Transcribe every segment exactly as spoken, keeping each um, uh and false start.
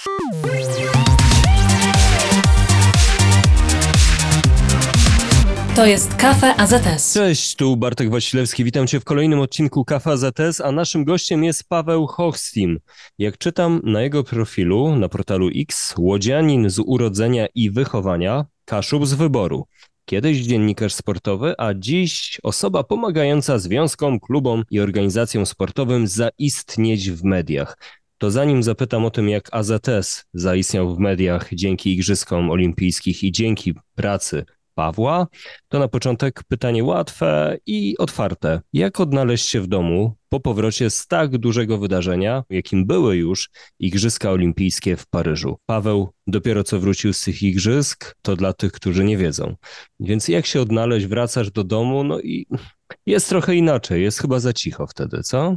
To jest Kafe A Z S. Cześć, tu Bartek Wasilewski. Witam Cię w kolejnym odcinku Kafe A Z S, a naszym gościem jest Paweł Hochstein. Jak czytam na jego profilu na portalu X, łodzianin z urodzenia i wychowania, Kaszub z wyboru. Kiedyś dziennikarz sportowy, a dziś osoba pomagająca związkom, klubom i organizacjom sportowym zaistnieć w mediach. To zanim zapytam o tym, jak A Z S zaistniał w mediach dzięki Igrzysom Olimpijskim i dzięki pracy Pawła, to na początek pytanie łatwe i otwarte. Jak odnaleźć się w domu po powrocie z tak dużego wydarzenia, jakim były już Igrzyska Olimpijskie w Paryżu? Paweł dopiero co wrócił z tych igrzysk, to dla tych, którzy nie wiedzą. Więc jak się odnaleźć, wracasz do domu, no i jest trochę inaczej, jest chyba za cicho wtedy, co?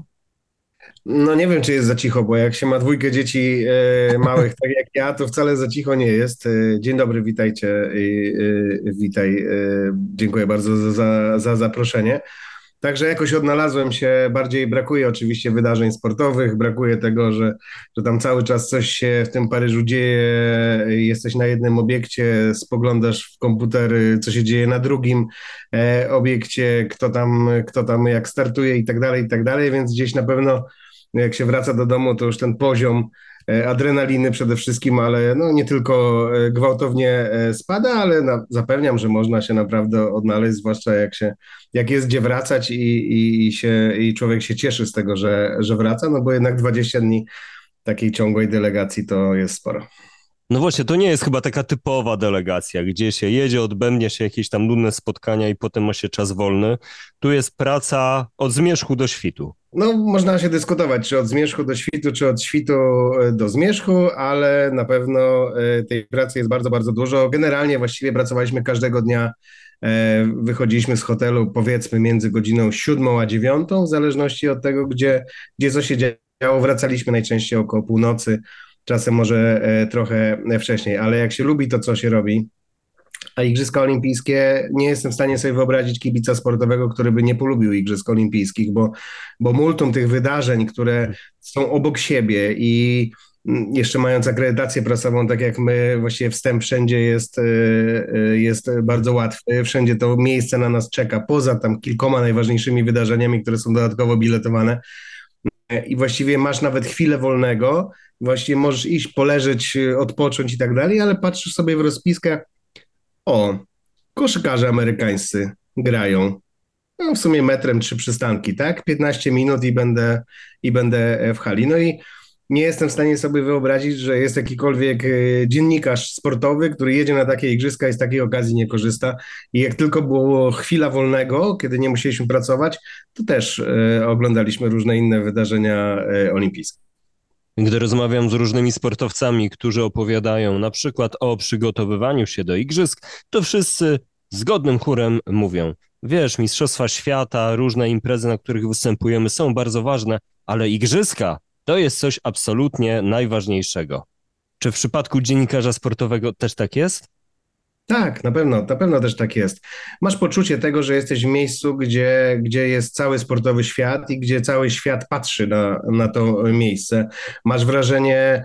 No nie wiem, czy jest za cicho, bo jak się ma dwójkę dzieci e, małych, tak jak ja, to wcale za cicho nie jest. E, dzień dobry, witajcie, e, e, witaj, e, dziękuję bardzo za, za, za zaproszenie. Także jakoś odnalazłem się, bardziej brakuje oczywiście wydarzeń sportowych, brakuje tego, że, że tam cały czas coś się w tym Paryżu dzieje, jesteś na jednym obiekcie, spoglądasz w komputery, co się dzieje na drugim e, obiekcie, kto tam, kto tam jak startuje i tak dalej, i tak dalej, więc gdzieś na pewno jak się wraca do domu, to już ten poziom adrenaliny przede wszystkim, ale no nie tylko gwałtownie spada, ale na, zapewniam, że można się naprawdę odnaleźć, zwłaszcza jak się, jak jest gdzie wracać i, i, i, się, i człowiek się cieszy z tego, że, że wraca, no bo jednak dwadzieścia dni takiej ciągłej delegacji to jest sporo. No właśnie, to nie jest chyba taka typowa delegacja, gdzie się jedzie, odbędzie się jakieś tam nudne spotkania i potem ma się czas wolny. Tu jest praca od zmierzchu do świtu. No, można się dyskutować, czy od zmierzchu do świtu, czy od świtu do zmierzchu, ale na pewno tej pracy jest bardzo, bardzo dużo. Generalnie właściwie pracowaliśmy każdego dnia, wychodziliśmy z hotelu powiedzmy między godziną siódmą a dziewiątą, w zależności od tego, gdzie, gdzie co się działo. Wracaliśmy najczęściej około północy, czasem może trochę wcześniej, ale jak się lubi to, co się robi, a Igrzyska Olimpijskie, nie jestem w stanie sobie wyobrazić kibica sportowego, który by nie polubił Igrzysk Olimpijskich, bo, bo multum tych wydarzeń, które są obok siebie i jeszcze mając akredytację prasową, tak jak my, właściwie wstęp wszędzie jest, jest bardzo łatwy, wszędzie to miejsce na nas czeka, poza tam kilkoma najważniejszymi wydarzeniami, które są dodatkowo biletowane i właściwie masz nawet chwilę wolnego, właściwie możesz iść, poleżeć, odpocząć i tak dalej, ale patrzysz sobie w rozpiskę, o, koszykarze amerykańscy grają. No w sumie metrem trzy przystanki, tak? piętnaście minut i będę, i będę w hali. No i nie jestem w stanie sobie wyobrazić, że jest jakikolwiek dziennikarz sportowy, który jedzie na takie igrzyska i z takiej okazji nie korzysta. I jak tylko było chwila wolnego, kiedy nie musieliśmy pracować, to też e, oglądaliśmy różne inne wydarzenia e, olimpijskie. Gdy rozmawiam z różnymi sportowcami, którzy opowiadają na przykład o przygotowywaniu się do igrzysk, to wszyscy zgodnym chórem mówią: wiesz, Mistrzostwa Świata, różne imprezy, na których występujemy, są bardzo ważne, ale igrzyska to jest coś absolutnie najważniejszego. Czy w przypadku dziennikarza sportowego też tak jest? Tak, na pewno, na pewno też tak jest. Masz poczucie tego, że jesteś w miejscu, gdzie, gdzie jest cały sportowy świat i gdzie cały świat patrzy na, na to miejsce. Masz wrażenie,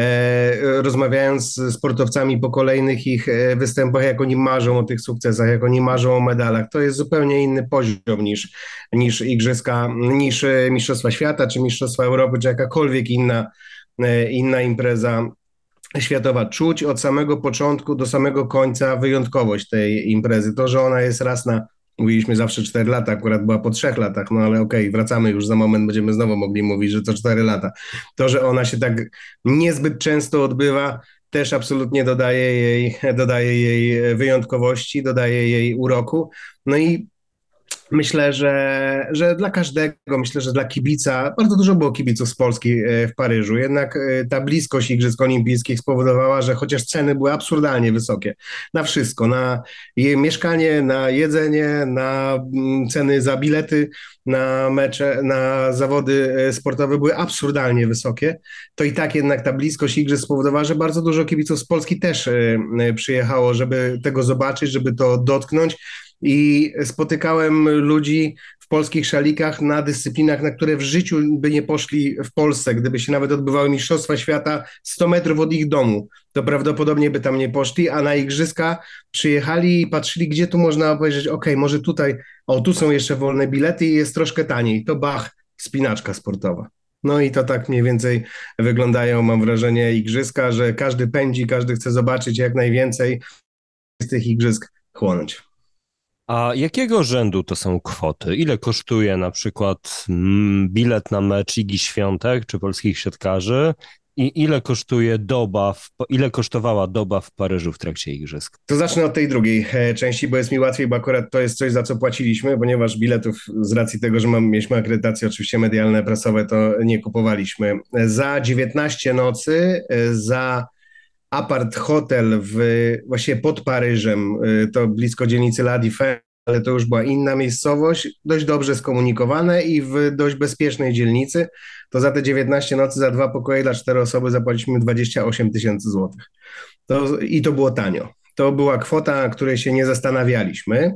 e, rozmawiając z sportowcami po kolejnych ich występach, jak oni marzą o tych sukcesach, jak oni marzą o medalach. To jest zupełnie inny poziom niż, niż igrzyska, niż Mistrzostwa Świata, czy Mistrzostwa Europy, czy jakakolwiek inna, e, inna impreza światowa. Czuć od samego początku do samego końca wyjątkowość tej imprezy. To, że ona jest raz na, mówiliśmy zawsze cztery lata, akurat była po trzech latach, no ale okej, okay, wracamy już za moment, będziemy znowu mogli mówić, że to cztery lata. To, że ona się tak niezbyt często odbywa, też absolutnie dodaje jej, dodaje jej wyjątkowości, dodaje jej uroku. No i myślę, że, że dla każdego, myślę, że dla kibica, bardzo dużo było kibiców z Polski w Paryżu, jednak ta bliskość Igrzysk Olimpijskich spowodowała, że chociaż ceny były absurdalnie wysokie na wszystko, na je, mieszkanie, na jedzenie, na ceny za bilety, na mecze, na zawody sportowe były absurdalnie wysokie, to i tak jednak ta bliskość Igrzysk spowodowała, że bardzo dużo kibiców z Polski też przyjechało, żeby tego zobaczyć, żeby to dotknąć. i spotykałem ludzi w polskich szalikach na dyscyplinach, na które w życiu by nie poszli w Polsce. Gdyby się nawet odbywały Mistrzostwa Świata sto metrów od ich domu, to prawdopodobnie by tam nie poszli, a na igrzyska przyjechali i patrzyli, gdzie tu można obejrzeć, okej, może tutaj, o tu są jeszcze wolne bilety i jest troszkę taniej, to bach, wspinaczka sportowa. No i to tak mniej więcej wyglądają, mam wrażenie, igrzyska, że każdy pędzi, każdy chce zobaczyć jak najwięcej z tych igrzysk chłonąć. A jakiego rzędu to są kwoty? Ile kosztuje na przykład mm, bilet na mecz Igi Świątek czy polskich siatkarzy i ile kosztuje doba, w, ile kosztowała doba w Paryżu w trakcie igrzysk? To zacznę od tej drugiej e, części, bo jest mi łatwiej, bo akurat to jest coś, za co płaciliśmy, ponieważ biletów z racji tego, że mam, mieliśmy akredytacje oczywiście medialne, prasowe, to nie kupowaliśmy. Za dziewiętnaście nocy, e, za apart hotel w, właśnie pod Paryżem, e, to blisko dzielnicy La Défense, ale to już była inna miejscowość, dość dobrze skomunikowane i w dość bezpiecznej dzielnicy, to za te dziewiętnaście nocy, za dwa pokoje dla cztery osoby zapłaciliśmy dwadzieścia osiem tysięcy złotych. To, I to było tanio. To była kwota, której się nie zastanawialiśmy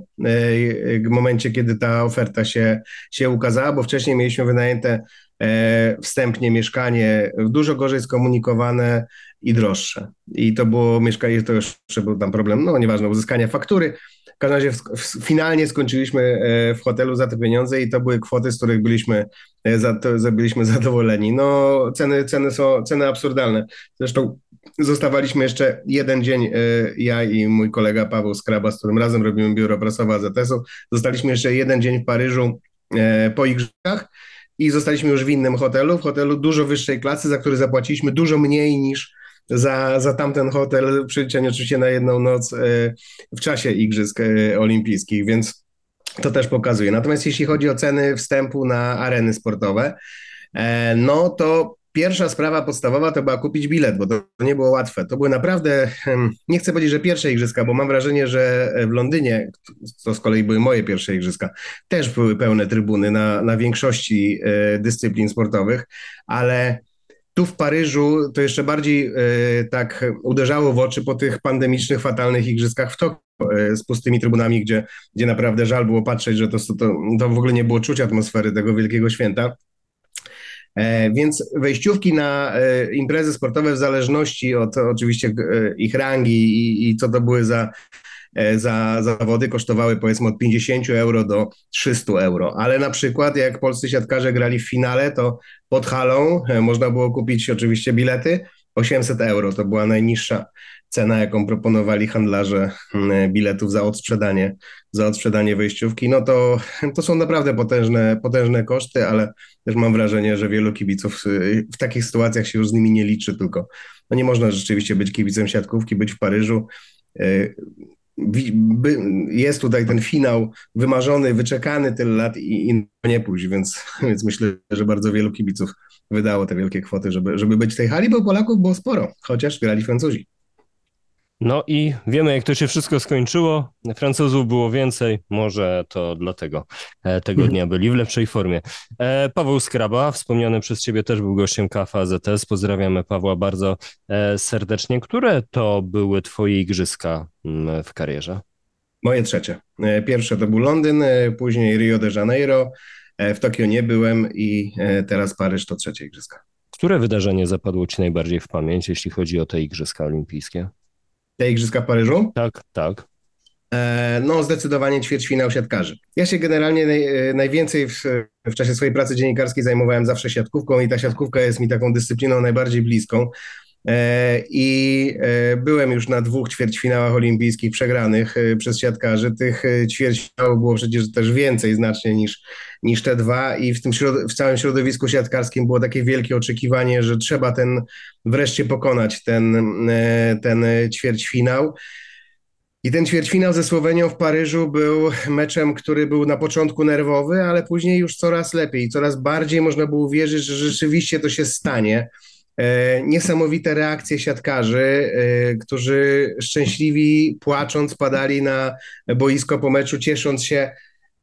w momencie, kiedy ta oferta się, się ukazała, bo wcześniej mieliśmy wynajęte wstępnie mieszkanie dużo gorzej skomunikowane i droższe. I to było mieszkanie, to jeszcze był tam problem, no nieważne, uzyskania faktury. W każdym razie w, w, finalnie skończyliśmy w hotelu za te pieniądze i to były kwoty, z których byliśmy, za, to, byliśmy zadowoleni. No ceny, ceny są ceny absurdalne. Zresztą zostawaliśmy jeszcze jeden dzień, ja i mój kolega Paweł Skraba, z którym razem robimy biuro prasowe A Z S u, zostaliśmy jeszcze jeden dzień w Paryżu po igrzyskach i zostaliśmy już w innym hotelu, w hotelu dużo wyższej klasy, za który zapłaciliśmy dużo mniej niż za, za tamten hotel, w przeliczeniu oczywiście na jedną noc w czasie igrzysk olimpijskich, więc to też pokazuje. Natomiast jeśli chodzi o ceny wstępu na areny sportowe, no to pierwsza sprawa podstawowa to była kupić bilet, bo to nie było łatwe. To były naprawdę, nie chcę powiedzieć, że pierwsze igrzyska, bo mam wrażenie, że w Londynie, to z kolei były moje pierwsze igrzyska, też były pełne trybuny na, na większości dyscyplin sportowych, ale tu w Paryżu to jeszcze bardziej y, tak uderzało w oczy po tych pandemicznych, fatalnych igrzyskach w Tokio y, z pustymi trybunami, gdzie, gdzie naprawdę żal było patrzeć, że to, to, to w ogóle nie było czuć atmosfery tego wielkiego święta. E, więc wejściówki na e, imprezy sportowe w zależności od oczywiście e, ich rangi i, i co to były za za zawody kosztowały powiedzmy od pięćdziesiąt euro do trzysta euro, ale na przykład jak polscy siatkarze grali w finale, to pod halą można było kupić oczywiście bilety, osiemset euro, to była najniższa cena, jaką proponowali handlarze biletów za odsprzedanie, za odsprzedanie wejściówki, no to, to są naprawdę potężne, potężne koszty, ale też mam wrażenie, że wielu kibiców w takich sytuacjach się już z nimi nie liczy, tylko no nie można rzeczywiście być kibicem siatkówki, być w Paryżu. Jest tutaj ten finał wymarzony, wyczekany tyle lat i, i nie pójść, więc, więc myślę, że bardzo wielu kibiców wydało te wielkie kwoty, żeby, żeby być w tej hali, bo Polaków było sporo, chociaż grali Francuzi. No i wiemy, jak to się wszystko skończyło. Francuzów było więcej, może to dlatego tego dnia byli w lepszej formie. Paweł Skraba, wspomniany przez ciebie, też był gościem K F A Z S. Pozdrawiamy Pawła bardzo serdecznie. Które to były twoje igrzyska w karierze? Moje trzecie. Pierwsze to był Londyn, później Rio de Janeiro, w Tokio nie byłem i teraz Paryż to trzecie igrzyska. Które wydarzenie zapadło ci najbardziej w pamięć, jeśli chodzi o te igrzyska olimpijskie? Te igrzyska w Paryżu? Tak, tak. E, no zdecydowanie ćwierćfinał siatkarzy. Ja się generalnie naj, najwięcej w, w czasie swojej pracy dziennikarskiej zajmowałem zawsze siatkówką i ta siatkówka jest mi taką dyscypliną najbardziej bliską. E, I e, byłem już na dwóch ćwierćfinałach olimpijskich przegranych e, przez siatkarzy. Tych e, ćwierćfinałów było przecież też więcej znacznie niż, niż te dwa i w tym środ- w całym środowisku siatkarskim było takie wielkie oczekiwanie, że trzeba ten wreszcie pokonać ten, e, ten ćwierćfinał. I ten ćwierćfinał ze Słowenią w Paryżu był meczem, który był na początku nerwowy, ale później już coraz lepiej, coraz bardziej można było uwierzyć, że rzeczywiście to się stanie. E, niesamowite reakcje siatkarzy, e, którzy szczęśliwi, płacząc, padali na boisko po meczu, ciesząc się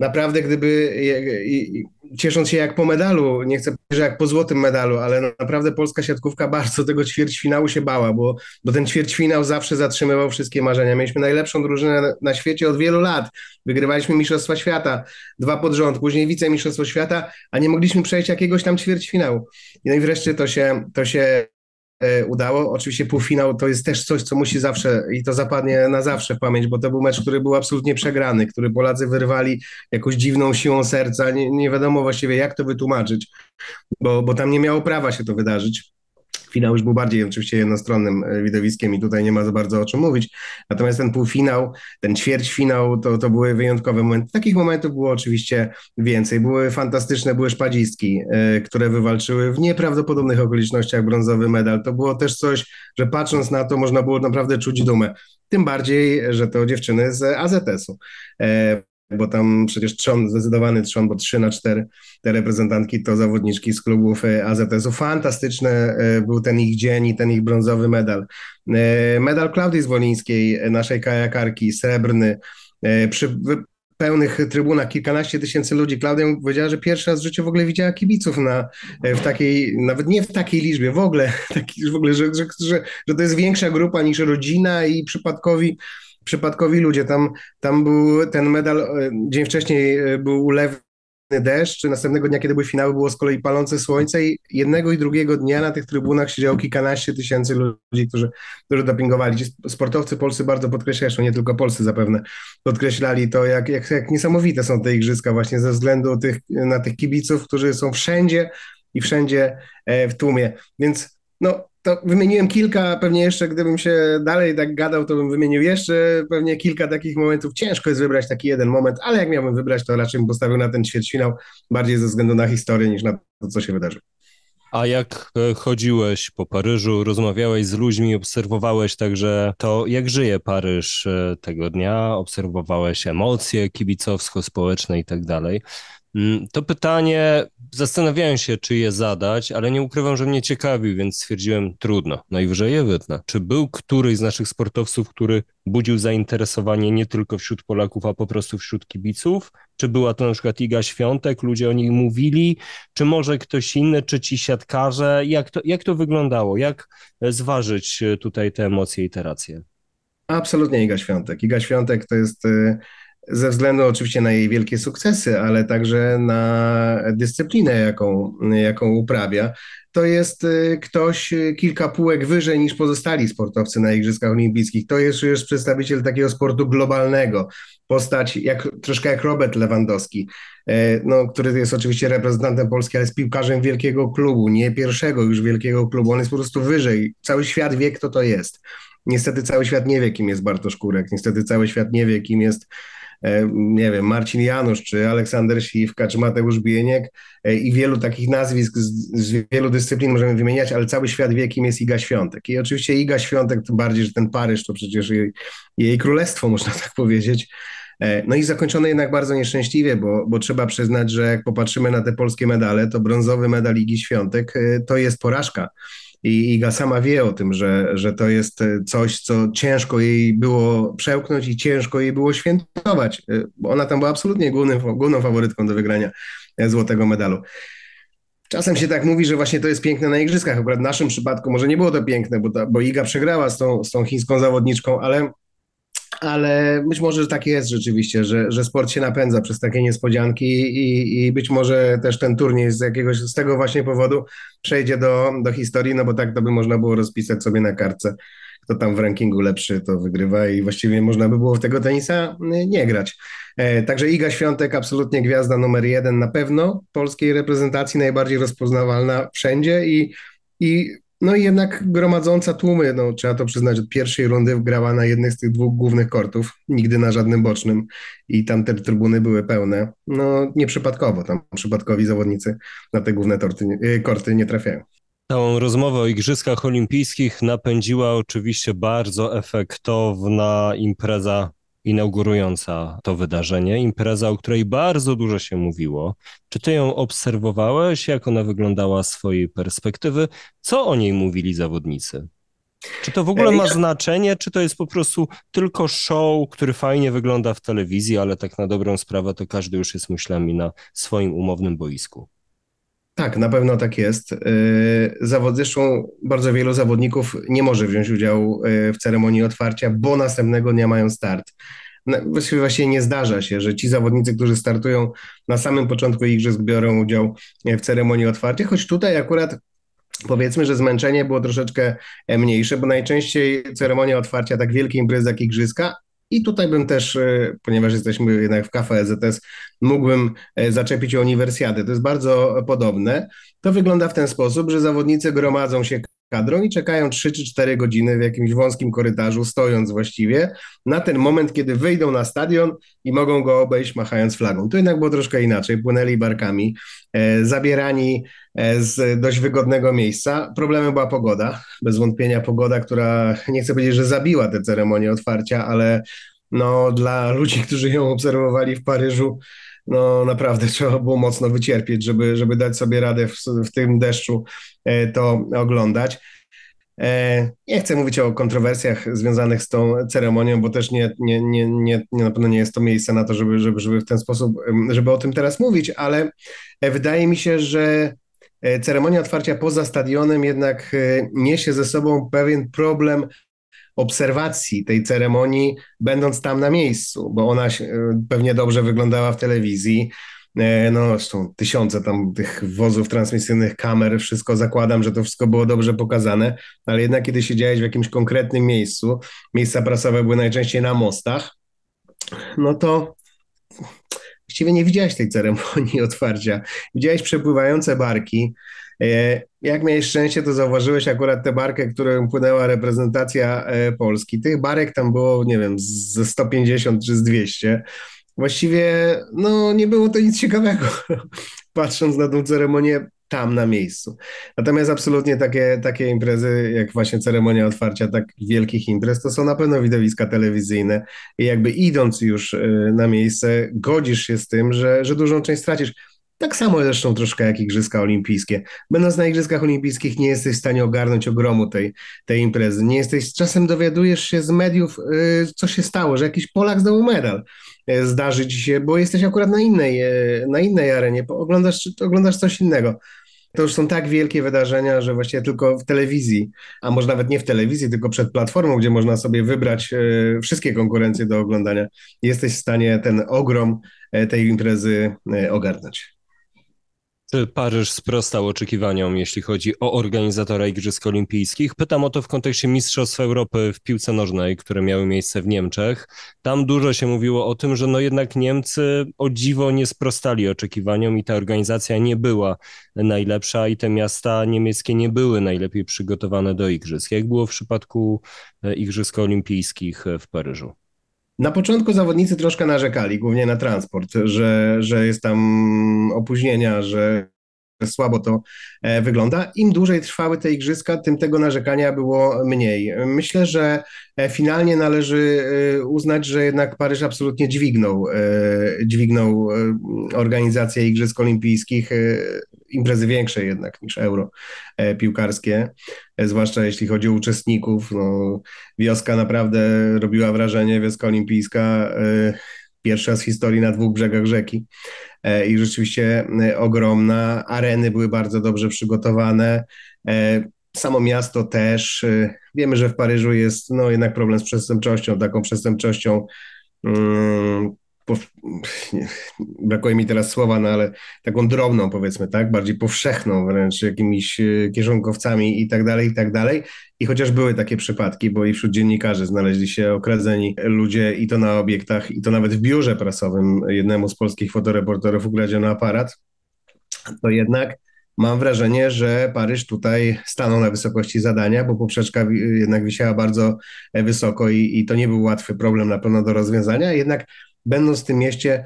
naprawdę gdyby, i- i- ciesząc się jak po medalu, nie chcę powiedzieć, że jak po złotym medalu, ale naprawdę polska siatkówka bardzo tego ćwierćfinału się bała, bo, bo ten ćwierćfinał zawsze zatrzymywał wszystkie marzenia. Mieliśmy najlepszą drużynę na, na świecie od wielu lat. Wygrywaliśmy Mistrzostwa Świata, dwa pod rząd, później wicemistrzostwo świata, a nie mogliśmy przejść jakiegoś tam ćwierćfinału. No i wreszcie to się, to się e, udało. Oczywiście półfinał to jest też coś, co musi zawsze i to zapadnie na zawsze w pamięć, bo to był mecz, który był absolutnie przegrany, który Polacy wyrwali jakąś dziwną siłą serca. Nie, nie wiadomo właściwie, jak to wytłumaczyć, bo, bo tam nie miało prawa się to wydarzyć. Finał już był bardziej oczywiście jednostronnym e, widowiskiem i tutaj nie ma za bardzo o czym mówić. Natomiast ten półfinał, ten ćwierćfinał, to, to były wyjątkowe momenty. Takich momentów było oczywiście więcej. Były fantastyczne, były szpadzistki, e, które wywalczyły w nieprawdopodobnych okolicznościach brązowy medal. To było też coś, że patrząc na to można było naprawdę czuć dumę. Tym bardziej, że to dziewczyny z A Z S-u. E, bo tam przecież trzon, zdecydowany trzon, bo trzy na cztery te reprezentantki to zawodniczki z klubów e, A Z S-u. Fantastyczny e, był ten ich dzień i ten ich brązowy medal. E, Medal Klaudii Zwolińskiej, e, naszej kajakarki, srebrny, e, przy wy- pełnych trybunach, kilkanaście tysięcy ludzi. Klaudia powiedziała, że pierwszy raz w życiu w ogóle widziała kibiców na, e, w takiej, nawet nie w takiej liczbie, w ogóle, taki, w ogóle że, że, że, że to jest większa grupa niż rodzina i przypadkowi przypadkowi ludzie. Tam, tam był ten medal, e, dzień wcześniej e, był ulewny deszcz, następnego dnia, kiedy były finały, było z kolei palące słońce i jednego i drugiego dnia na tych trybunach siedziało kilkanaście tysięcy ludzi, którzy, którzy dopingowali. Ci sportowcy polscy bardzo podkreślają, zresztą nie tylko polscy zapewne, podkreślali to, jak, jak, jak niesamowite są te igrzyska właśnie ze względu tych, na tych kibiców, którzy są wszędzie i wszędzie e, w tłumie. Więc no, to wymieniłem kilka, pewnie jeszcze gdybym się dalej tak gadał, to bym wymienił jeszcze pewnie kilka takich momentów. Ciężko jest wybrać taki jeden moment, ale jak miałbym wybrać, to raczej bym postawił na ten ćwierćfinał, bardziej ze względu na historię niż na to, co się wydarzy. A jak e, chodziłeś po Paryżu, rozmawiałeś z ludźmi, obserwowałeś także to, jak żyje Paryż e, tego dnia, obserwowałeś emocje kibicowsko-społeczne i tak dalej. Mm, To pytanie zastanawiałem się, czy je zadać, ale nie ukrywam, że mnie ciekawił, więc stwierdziłem, trudno, najwyżej je wytnę. Czy był któryś z naszych sportowców, który budził zainteresowanie nie tylko wśród Polaków, a po prostu wśród kibiców? Czy była to na przykład Iga Świątek, ludzie o niej mówili, czy może ktoś inny, czy ci siatkarze? Jak to, jak to wyglądało? Jak e, zważyć e, tutaj te emocje i te racje? Absolutnie Iga Świątek. Iga Świątek to jest y, ze względu oczywiście na jej wielkie sukcesy, ale także na dyscyplinę, jaką, jaką uprawia. To jest y, ktoś y, kilka półek wyżej niż pozostali sportowcy na Igrzyskach Olimpijskich. To jest już przedstawiciel takiego sportu globalnego. Postać jak, troszkę jak Robert Lewandowski, e, no, który jest oczywiście reprezentantem Polski, ale jest piłkarzem wielkiego klubu, nie pierwszego już wielkiego klubu. On jest po prostu wyżej. Cały świat wie, kto to jest. Niestety cały świat nie wie, kim jest Bartosz Kurek. Niestety cały świat nie wie, kim jest, e, nie wiem, Marcin Janusz, czy Aleksander Śliwka, czy Mateusz Bieniek e, i wielu takich nazwisk z, z wielu dyscyplin możemy wymieniać, ale cały świat wie, kim jest Iga Świątek. I oczywiście Iga Świątek, tym bardziej, że ten Paryż to przecież jej, jej królestwo, można tak powiedzieć. E, No i zakończone jednak bardzo nieszczęśliwie, bo, bo trzeba przyznać, że jak popatrzymy na te polskie medale, to brązowy medal Igi Świątek e, to jest porażka. I Iga sama wie o tym, że, że to jest e, coś, co ciężko jej było przełknąć i ciężko jej było świętować, e, bo ona tam była absolutnie głównym, główną faworytką do wygrania e, złotego medalu. Czasem się tak mówi, że właśnie to jest piękne na igrzyskach. Akurat w naszym przypadku może nie było to piękne, bo, ta, bo Iga przegrała z tą, z tą chińską zawodniczką, ale ale być może tak jest rzeczywiście, że, że sport się napędza przez takie niespodzianki i, i być może też ten turniej z jakiegoś, z tego właśnie powodu przejdzie do, do historii, no bo tak to by można było rozpisać sobie na kartce, kto tam w rankingu lepszy, to wygrywa i właściwie można by było w tego tenisa nie grać. E, także Iga Świątek, absolutnie gwiazda numer jeden na pewno polskiej reprezentacji, najbardziej rozpoznawalna wszędzie i, i no i jednak gromadząca tłumy, no trzeba to przyznać, od pierwszej rundy grała na jednych z tych dwóch głównych kortów, nigdy na żadnym bocznym i tam te trybuny były pełne. No nieprzypadkowo, tam przypadkowi zawodnicy na te główne torty, y, korty nie trafiają. Całą rozmowę o Igrzyskach Olimpijskich napędziła oczywiście bardzo efektowna impreza inaugurująca to wydarzenie, impreza, o której bardzo dużo się mówiło. Czy ty ją obserwowałeś? Jak ona wyglądała z swojej perspektywy? Co o niej mówili zawodnicy? Czy to w ogóle ma znaczenie, czy to jest po prostu tylko show, który fajnie wygląda w telewizji, ale tak na dobrą sprawę to każdy już jest myślami na swoim umownym boisku? Tak, na pewno tak jest. Zawod, zresztą bardzo wielu zawodników nie może wziąć udziału w ceremonii otwarcia, bo następnego dnia mają start. Właściwie właśnie nie zdarza się, że ci zawodnicy, którzy startują na samym początku igrzysk, biorą udział w ceremonii otwarcia, choć tutaj akurat powiedzmy, że zmęczenie było troszeczkę mniejsze, bo najczęściej ceremonia otwarcia tak wielkie imprezy jak igrzyska. I tutaj bym też, ponieważ jesteśmy jednak w K F A Z S, mógłbym zaczepić o uniwersjadę. To jest bardzo podobne. To wygląda w ten sposób, że zawodnicy gromadzą się kadrą i czekają trzy czy cztery godziny w jakimś wąskim korytarzu, stojąc właściwie, na ten moment, kiedy wyjdą na stadion i mogą go obejść machając flagą. Tu jednak było troszkę inaczej. Płynęli barkami, e, zabierani e, z dość wygodnego miejsca. Problemem była pogoda. Bez wątpienia pogoda, która, nie chcę powiedzieć, że zabiła tę ceremonię otwarcia, ale no, dla ludzi, którzy ją obserwowali w Paryżu, no naprawdę trzeba było mocno wycierpieć, żeby, żeby dać sobie radę w, w tym deszczu e, to oglądać. E, nie chcę mówić o kontrowersjach związanych z tą ceremonią, bo też nie, nie, nie, nie, nie, na pewno nie jest to miejsce na to, żeby, żeby, żeby w ten sposób, żeby o tym teraz mówić, ale wydaje mi się, że ceremonia otwarcia poza stadionem jednak niesie ze sobą pewien problem obserwacji tej ceremonii, będąc tam na miejscu, bo ona pewnie dobrze wyglądała w telewizji. No, zresztą tysiące tam tych wozów transmisyjnych, kamer, wszystko zakładam, że to wszystko było dobrze pokazane, ale jednak kiedy siedziałeś w jakimś konkretnym miejscu, miejsca prasowe były najczęściej na mostach, no to właściwie nie widziałeś tej ceremonii otwarcia. Widziałeś przepływające barki. Jak miałeś szczęście, to zauważyłeś akurat tę barkę, którą płynęła reprezentacja Polski. Tych barek tam było, nie wiem, ze sto pięćdziesiąt czy z dwieście. Właściwie, no, nie było to nic ciekawego, patrząc na tą ceremonię tam na miejscu. Natomiast absolutnie takie, takie imprezy, jak właśnie ceremonia otwarcia tak wielkich imprez, to są na pewno widowiska telewizyjne i jakby idąc już na miejsce, godzisz się z tym, że, że dużą część stracisz. Tak samo zresztą troszkę jak Igrzyska Olimpijskie. Będąc na Igrzyskach Olimpijskich nie jesteś w stanie ogarnąć ogromu tej, tej imprezy. Nie jesteś, czasem dowiadujesz się z mediów, yy, co się stało, że jakiś Polak zdobył medal. Yy, zdarzy ci się, bo jesteś akurat na innej, yy, na innej arenie, oglądasz, oglądasz coś innego. To już są tak wielkie wydarzenia, że właściwie tylko w telewizji, a może nawet nie w telewizji, tylko przed platformą, gdzie można sobie wybrać yy, wszystkie konkurencje do oglądania, jesteś w stanie ten ogrom yy, tej imprezy yy, ogarnąć. Czy Paryż sprostał oczekiwaniom, jeśli chodzi o organizatora Igrzysk Olimpijskich? Pytam o to w kontekście Mistrzostw Europy w piłce nożnej, które miały miejsce w Niemczech. Tam dużo się mówiło o tym, że no jednak Niemcy o dziwo nie sprostali oczekiwaniom i ta organizacja nie była najlepsza i te miasta niemieckie nie były najlepiej przygotowane do igrzysk. Jak było w przypadku Igrzysk Olimpijskich w Paryżu? Na początku zawodnicy troszkę narzekali, głównie na transport, że, że jest tam opóźnienia, że słabo to wygląda. Im dłużej trwały te igrzyska, tym tego narzekania było mniej. Myślę, że finalnie należy uznać, że jednak Paryż absolutnie dźwignął, dźwignął organizację Igrzysk Olimpijskich, imprezy większe jednak niż euro piłkarskie, zwłaszcza jeśli chodzi o uczestników. No, wioska naprawdę robiła wrażenie, wioska olimpijska, pierwsza z historii na dwóch brzegach rzeki i rzeczywiście ogromna. Areny były bardzo dobrze przygotowane. Samo miasto też. Wiemy, że w Paryżu jest no, jednak problem z przestępczością, taką przestępczością, hmm, po, nie, brakuje mi teraz słowa, no ale taką drobną powiedzmy, tak, bardziej powszechną wręcz, jakimiś kieszonkowcami i tak dalej, i tak dalej. I chociaż były takie przypadki, bo i wśród dziennikarzy znaleźli się okradzeni ludzie i to na obiektach, i to nawet w biurze prasowym jednemu z polskich fotoreporterów ukradziono aparat, to jednak mam wrażenie, że Paryż tutaj stanął na wysokości zadania, bo poprzeczka jednak wisiała bardzo wysoko i, i to nie był łatwy problem na pewno do rozwiązania, jednak będąc w tym mieście,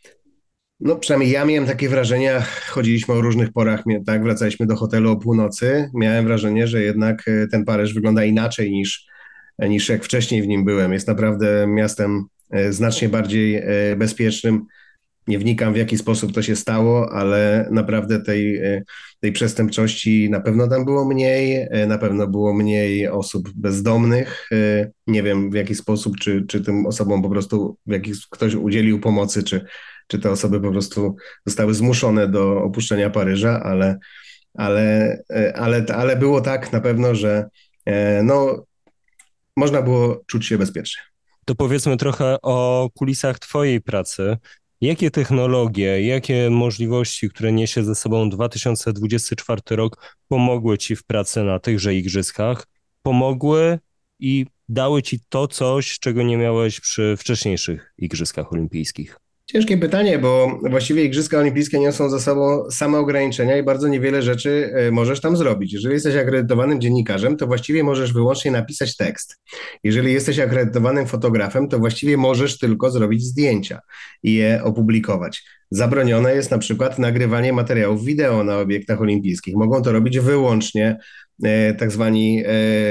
no przynajmniej ja miałem takie wrażenia, chodziliśmy o różnych porach, tak, wracaliśmy do hotelu o północy, miałem wrażenie, że jednak ten Paryż wygląda inaczej niż, niż jak wcześniej w nim byłem. Jest naprawdę miastem znacznie bardziej bezpiecznym, nie wnikam w jaki sposób to się stało, ale naprawdę tej, tej przestępczości na pewno tam było mniej, na pewno było mniej osób bezdomnych. Nie wiem w jaki sposób, czy, czy tym osobom po prostu w jakiś, ktoś udzielił pomocy, czy, czy te osoby po prostu zostały zmuszone do opuszczenia Paryża, ale, ale, ale, ale było tak na pewno, że no, można było czuć się bezpiecznie. To powiedzmy trochę o kulisach twojej pracy. Jakie technologie, jakie możliwości, które niesie ze sobą dwa tysiące dwudziesty czwarty rok, pomogły ci w pracy na tychże igrzyskach? Pomogły i dały ci to coś, czego nie miałeś przy wcześniejszych igrzyskach olimpijskich? Ciężkie pytanie, bo właściwie Igrzyska Olimpijskie niosą za sobą same ograniczenia i bardzo niewiele rzeczy e, możesz tam zrobić. Jeżeli jesteś akredytowanym dziennikarzem, to właściwie możesz wyłącznie napisać tekst. Jeżeli jesteś akredytowanym fotografem, to właściwie możesz tylko zrobić zdjęcia i je opublikować. Zabronione jest na przykład nagrywanie materiałów wideo na obiektach olimpijskich. Mogą to robić wyłącznie e, tak zwani e,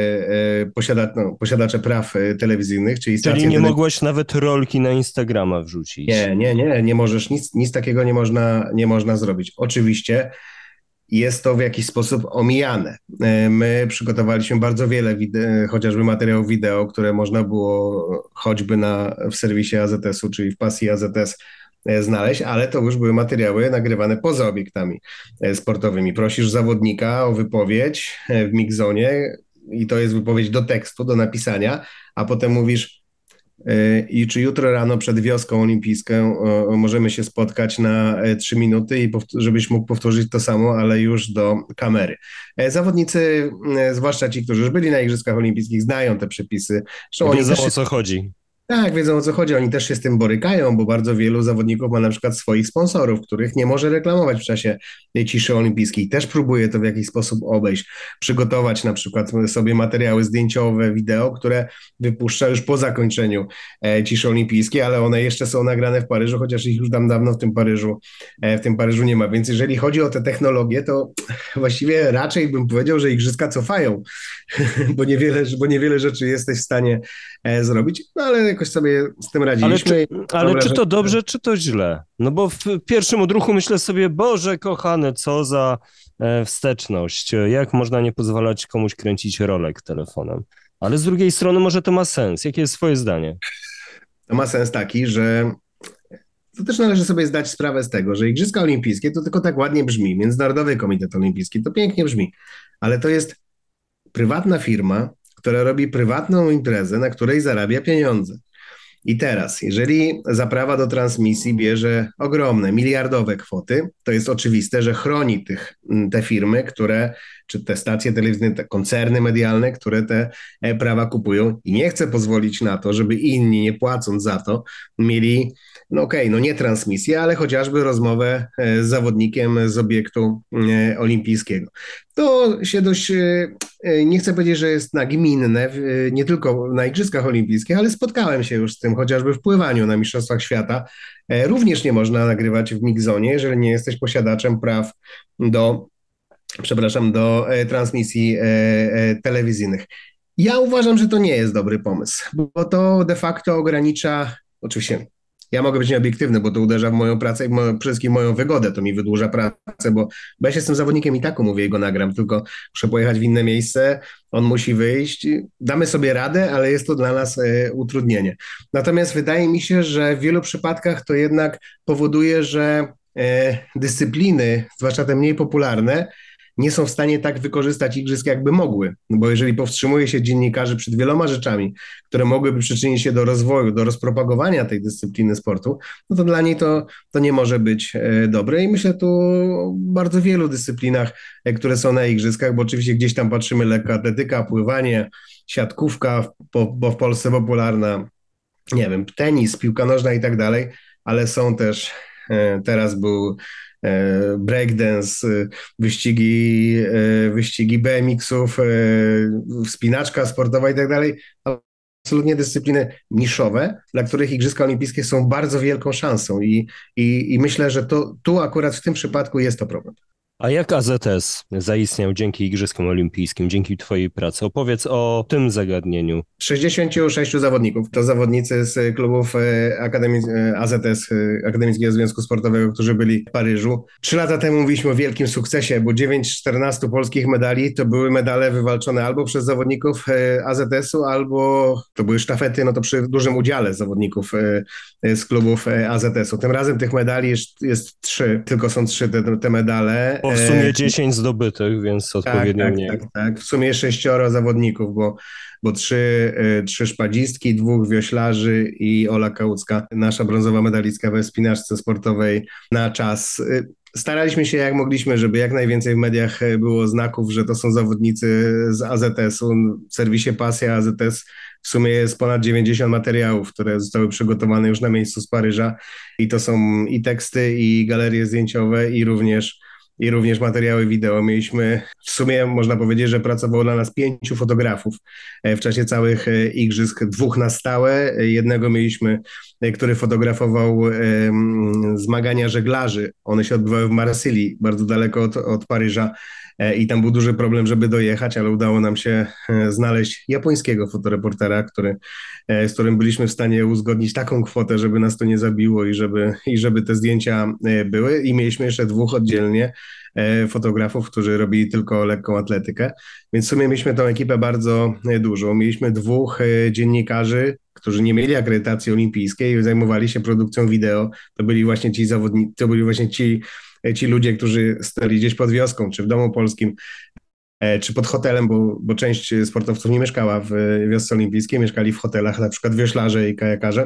e, posiada, no, posiadacze praw e, telewizyjnych, czyli stacje Czyli nie tele- mogłeś nawet rolki na Instagrama wrzucić. Nie, nie, nie, nie możesz, nic, nic takiego nie można, nie można zrobić. Oczywiście jest to w jakiś sposób omijane. E, My przygotowaliśmy bardzo wiele wide- chociażby materiałów wideo, które można było choćby na, w serwisie A Z S u, czyli w pasji A Z S e, znaleźć, ale to już były materiały nagrywane poza obiektami e, sportowymi. Prosisz zawodnika o wypowiedź e, w mixzonie i to jest wypowiedź do tekstu, do napisania, a potem mówisz, i czy jutro rano przed wioską olimpijską o, możemy się spotkać na e, trzy minuty i powt- żebyś mógł powtórzyć to samo, ale już do kamery. E, Zawodnicy, e, zwłaszcza ci, którzy już byli na Igrzyskach Olimpijskich, znają te przepisy. Zresztą oni Wiedzą, też o co chodzi. tak, wiedzą o co chodzi. Oni też się z tym borykają, bo bardzo wielu zawodników ma na przykład swoich sponsorów, których nie może reklamować w czasie tej ciszy olimpijskiej. Też próbuje to w jakiś sposób obejść, przygotować na przykład sobie materiały zdjęciowe, wideo, które wypuszcza już po zakończeniu e, ciszy olimpijskiej, ale one jeszcze są nagrane w Paryżu, chociaż ich już tam dawno w tym Paryżu, e, w tym Paryżu nie ma. Więc jeżeli chodzi o te technologie, to właściwie raczej bym powiedział, że igrzyska cofają, bo niewiele, bo niewiele rzeczy jesteś w stanie e, zrobić, no ale jakoś sobie z tym Ale, radziliśmy. czy, i mam ale czy wrażenie, to dobrze, czy to źle? No bo w pierwszym odruchu myślę sobie, Boże kochany, co za e, wsteczność. Jak można nie pozwalać komuś kręcić rolek telefonem? Ale z drugiej strony może to ma sens. Jakie jest twoje zdanie? To ma sens taki, że to też należy sobie zdać sprawę z tego, że Igrzyska Olimpijskie to tylko tak ładnie brzmi, Międzynarodowy Komitet Olimpijski, to pięknie brzmi, ale to jest prywatna firma, która robi prywatną imprezę, na której zarabia pieniądze. I teraz, jeżeli za prawa do transmisji bierze ogromne, miliardowe kwoty, to jest oczywiste, że chroni tych, te firmy, które, czy te stacje telewizyjne, te koncerny medialne, które te e, prawa kupują i nie chce pozwolić na to, żeby inni, nie płacąc za to, mieli, no okej, okay, no nie transmisję, ale chociażby rozmowę e, z zawodnikiem z obiektu e, olimpijskiego. To się dość, e, nie chcę powiedzieć, że jest nagminne, e, nie tylko na Igrzyskach Olimpijskich, ale spotkałem się już z tym, chociażby w pływaniu na Mistrzostwach Świata. E, również nie można nagrywać w mixzonie, jeżeli nie jesteś posiadaczem praw do, przepraszam, do e, transmisji e, e, telewizyjnych. Ja uważam, że to nie jest dobry pomysł, bo to de facto ogranicza, oczywiście ja mogę być nieobiektywny, bo to uderza w moją pracę i w moją, przede wszystkim moją wygodę, to mi wydłuża pracę, bo, bo ja się z tym zawodnikiem i tak umówię i go nagram, tylko muszę pojechać w inne miejsce, on musi wyjść, damy sobie radę, ale jest to dla nas e, utrudnienie. Natomiast wydaje mi się, że w wielu przypadkach to jednak powoduje, że e, dyscypliny, zwłaszcza te mniej popularne, nie są w stanie tak wykorzystać igrzysk, jakby mogły. Bo jeżeli powstrzymuje się dziennikarzy przed wieloma rzeczami, które mogłyby przyczynić się do rozwoju, do rozpropagowania tej dyscypliny sportu, no to dla niej to, to nie może być e, dobre. I myślę tu o bardzo wielu dyscyplinach, e, które są na igrzyskach, bo oczywiście gdzieś tam patrzymy lekkoatletyka, pływanie, siatkówka, bo, bo w Polsce popularna, nie wiem, tenis, piłka nożna i tak dalej, ale są też, e, teraz był breakdance, wyścigi, wyścigi B M X-ów, wspinaczka sportowa i tak dalej. Absolutnie dyscypliny niszowe, dla których Igrzyska Olimpijskie są bardzo wielką szansą i, i, i myślę, że to tu akurat w tym przypadku jest to problem. A jak A Z S zaistniał dzięki Igrzyskom Olimpijskim, dzięki twojej pracy? Opowiedz o tym zagadnieniu. sześćdziesięciu sześciu zawodników to zawodnicy z klubów Akademii, A Z S, Akademickiego Związku Sportowego, którzy byli w Paryżu. Trzy lata temu mówiliśmy o wielkim sukcesie, bo dziewięć z czternastu polskich medali to były medale wywalczone albo przez zawodników A Z S-u, albo to były sztafety, no to przy dużym udziale zawodników z klubów A Z S-u. Tym razem tych medali jest, jest trzy, tylko są trzy te, te medale. Bo w sumie dziesięć zdobytych, więc odpowiednio tak, mniej. Tak, tak, tak. W sumie sześcioro zawodników, bo, bo trzy, y, trzy szpadzistki, dwóch wioślarzy i Ola Kałucka, nasza brązowa medalistka we wspinaczce sportowej na czas. Y, Staraliśmy się jak mogliśmy, żeby jak najwięcej w mediach było znaków, że to są zawodnicy z A Z S-u. W serwisie Pasja A Z S w sumie jest ponad dziewięćdziesiąt materiałów, które zostały przygotowane już na miejscu z Paryża i to są i teksty, i galerie zdjęciowe, i również i również materiały wideo. Mieliśmy, w sumie można powiedzieć, że pracowało dla nas pięciu fotografów w czasie całych igrzysk, dwóch na stałe, jednego mieliśmy, który fotografował um, zmagania żeglarzy. One się odbywały w Marsylii, bardzo daleko od, od Paryża i tam był duży problem, żeby dojechać, ale udało nam się znaleźć japońskiego fotoreportera, który, z którym byliśmy w stanie uzgodnić taką kwotę, żeby nas to nie zabiło i żeby, i żeby te zdjęcia były. I mieliśmy jeszcze dwóch oddzielnie fotografów, którzy robili tylko lekką atletykę. Więc w sumie mieliśmy tą ekipę bardzo dużą. Mieliśmy dwóch dziennikarzy, którzy nie mieli akredytacji olimpijskiej i zajmowali się produkcją wideo. To byli właśnie ci zawodnicy, to byli właśnie ci ci ludzie, którzy stali gdzieś pod wioską, czy w Domu Polskim, czy pod hotelem, bo, bo część sportowców nie mieszkała w wiosce olimpijskiej, mieszkali w hotelach, na przykład wioślarze i kajakarze.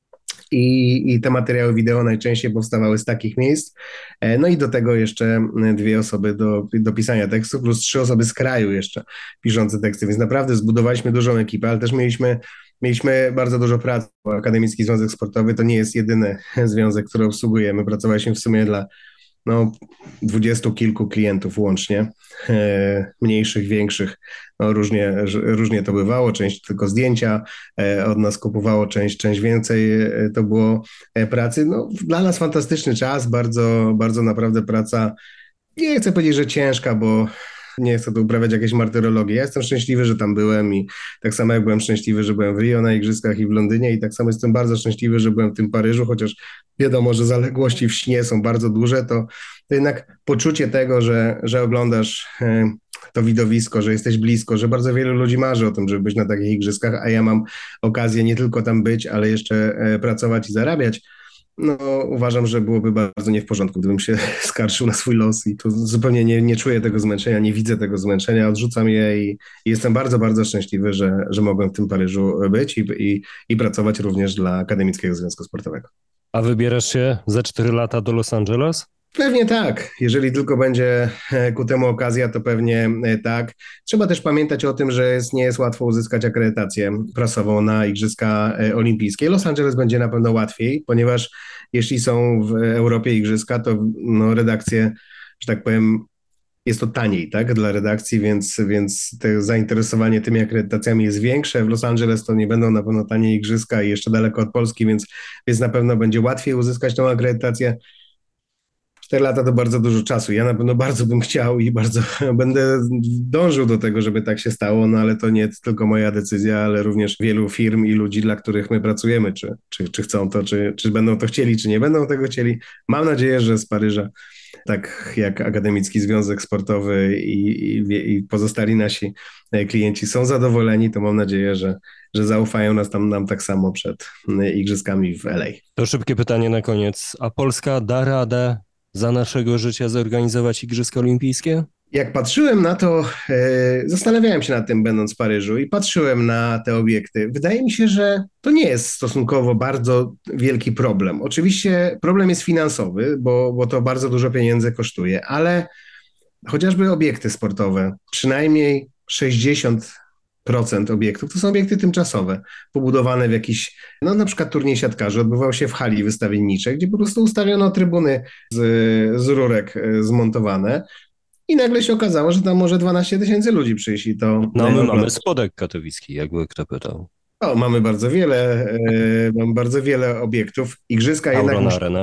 I, I te materiały wideo najczęściej powstawały z takich miejsc. No i do tego jeszcze dwie osoby do, do pisania tekstów, plus trzy osoby z kraju jeszcze piszące teksty, więc naprawdę zbudowaliśmy dużą ekipę, ale też mieliśmy Mieliśmy bardzo dużo pracy, bo Akademicki Związek Sportowy to nie jest jedyny związek, który obsługujemy. Pracowaliśmy w sumie dla no, dwudziestu kilku klientów łącznie, e, mniejszych, większych, no, różnie, różnie to bywało, część tylko zdjęcia e, od nas kupowało, część, część więcej e, to było e, pracy. No, dla nas fantastyczny czas, bardzo, bardzo naprawdę praca, nie chcę powiedzieć, że ciężka, bo nie chcę tu uprawiać jakiejś martyrologii. Ja jestem szczęśliwy, że tam byłem i tak samo jak byłem szczęśliwy, że byłem w Rio na Igrzyskach i w Londynie i tak samo jestem bardzo szczęśliwy, że byłem w tym Paryżu, chociaż wiadomo, że zaległości w śnie są bardzo duże, to, to jednak poczucie tego, że, że oglądasz e, to widowisko, że jesteś blisko, że bardzo wielu ludzi marzy o tym, żeby być na takich Igrzyskach, a ja mam okazję nie tylko tam być, ale jeszcze e, pracować i zarabiać. No, uważam, że byłoby bardzo nie w porządku, gdybym się skarżył na swój los i tu zupełnie nie, nie czuję tego zmęczenia, nie widzę tego zmęczenia, odrzucam je i, i jestem bardzo, bardzo szczęśliwy, że, że mogłem w tym Paryżu być i, i, i pracować również dla Akademickiego Związku Sportowego. A wybierasz się za cztery lata do Los Angeles? Pewnie tak. Jeżeli tylko będzie ku temu okazja, to pewnie tak. Trzeba też pamiętać o tym, że jest, nie jest łatwo uzyskać akredytację prasową na Igrzyska Olimpijskie. Los Angeles będzie na pewno łatwiej, ponieważ jeśli są w Europie Igrzyska, to no, redakcje, że tak powiem, jest to taniej, tak, dla redakcji, więc, więc to zainteresowanie tymi akredytacjami jest większe. W Los Angeles to nie będą na pewno tanie Igrzyska i jeszcze daleko od Polski, więc, więc na pewno będzie łatwiej uzyskać tą akredytację. Cztery lata to bardzo dużo czasu. Ja na pewno bardzo bym chciał i bardzo będę dążył do tego, żeby tak się stało, no ale to nie tylko moja decyzja, ale również wielu firm i ludzi, dla których my pracujemy, czy, czy, czy chcą to, czy, czy będą to chcieli, czy nie będą tego chcieli. Mam nadzieję, że z Paryża, tak jak Akademicki Związek Sportowy i, i, i pozostali nasi klienci są zadowoleni, to mam nadzieję, że, że zaufają nas tam, nam tak samo przed Igrzyskami w L A. To szybkie pytanie na koniec. A Polska da radę za naszego życia zorganizować Igrzyska Olimpijskie? Jak patrzyłem na to, e, zastanawiałem się nad tym, będąc w Paryżu i patrzyłem na te obiekty. Wydaje mi się, że to nie jest stosunkowo bardzo wielki problem. Oczywiście problem jest finansowy, bo, bo to bardzo dużo pieniędzy kosztuje, ale chociażby obiekty sportowe, przynajmniej sześćdziesiąt procent obiektów to są obiekty tymczasowe, pobudowane w jakiś, no na przykład turniej siatkarzy odbywał się w hali wystawienniczej, gdzie po prostu ustawiono trybuny z, z rurek zmontowane i nagle się okazało, że tam może dwanaście tysięcy ludzi przyjść i to... No my mamy Spodek Katowicki, jakby kto pytał. O, mamy bardzo wiele, e, mamy bardzo wiele obiektów. Igrzyska Auron jednak... Arena.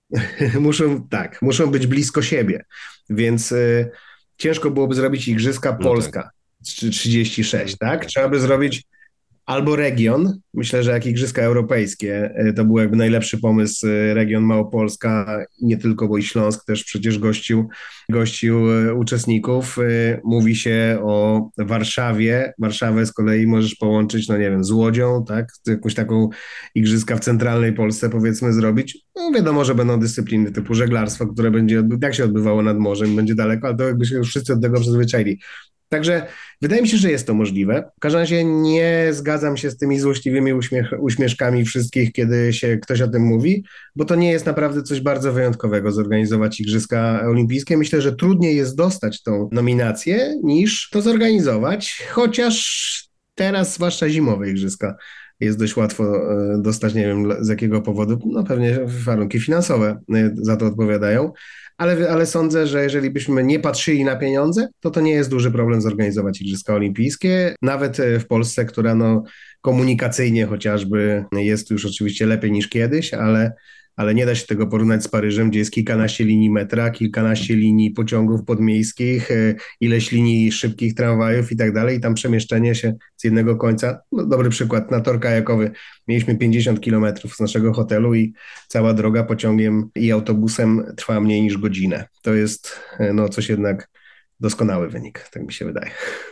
muszą, tak, muszą być blisko siebie, więc y, ciężko byłoby zrobić Igrzyska No Polska tak. trzydzieści sześć, tak? Trzeba by zrobić albo region. Myślę, że jak Igrzyska Europejskie, y, to był jakby najlepszy pomysł, y, region Małopolska, nie tylko, bo i Śląsk też przecież gościł, gościł y, uczestników. Y, Mówi się o Warszawie. Warszawę z kolei możesz połączyć, no nie wiem, z Łodzią, tak? Z jakąś taką Igrzyska w centralnej Polsce powiedzmy zrobić. No wiadomo, że będą dyscypliny typu żeglarstwo, które będzie, odby- tak się odbywało nad morzem, będzie daleko, ale to jakby się już wszyscy od tego przyzwyczaili. Także wydaje mi się, że jest to możliwe. W każdym razie nie zgadzam się z tymi złośliwymi uśmiech, uśmieszkami wszystkich, kiedy się ktoś o tym mówi, bo to nie jest naprawdę coś bardzo wyjątkowego zorganizować Igrzyska Olimpijskie. Myślę, że trudniej jest dostać tą nominację niż to zorganizować, chociaż teraz, zwłaszcza zimowe Igrzyska, jest dość łatwo e, dostać, nie wiem z jakiego powodu, no pewnie warunki finansowe e, za to odpowiadają. Ale, ale sądzę, że jeżeli byśmy nie patrzyli na pieniądze, to to nie jest duży problem zorganizować Igrzyska Olimpijskie, nawet e, w Polsce, która no, komunikacyjnie chociażby jest już oczywiście lepiej niż kiedyś, ale, ale nie da się tego porównać z Paryżem, gdzie jest kilkanaście linii metra, kilkanaście linii pociągów podmiejskich, e, ileś linii szybkich tramwajów i tak dalej. I tam przemieszczenie się z jednego końca, no, dobry przykład, na tor kajakowy mieliśmy pięćdziesiąt kilometrów z naszego hotelu i cała droga pociągiem i autobusem trwa mniej niż godzinę. To jest e, no coś jednak doskonały wynik, tak mi się wydaje.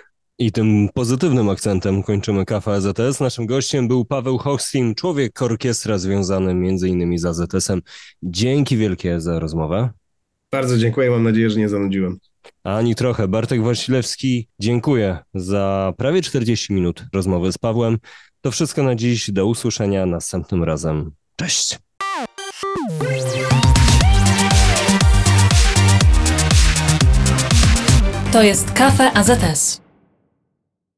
I tym pozytywnym akcentem kończymy Kafę A Z S. Naszym gościem był Paweł Hochstein, człowiek orkiestra związany między innymi z A Z S-em. Dzięki wielkie za rozmowę. Bardzo dziękuję, mam nadzieję, że nie zanudziłem. Ani trochę. Bartek Wasilewski, dziękuję za prawie czterdzieści minut rozmowy z Pawłem. To wszystko na dziś. Do usłyszenia następnym razem. Cześć! To jest Kafe A Z S.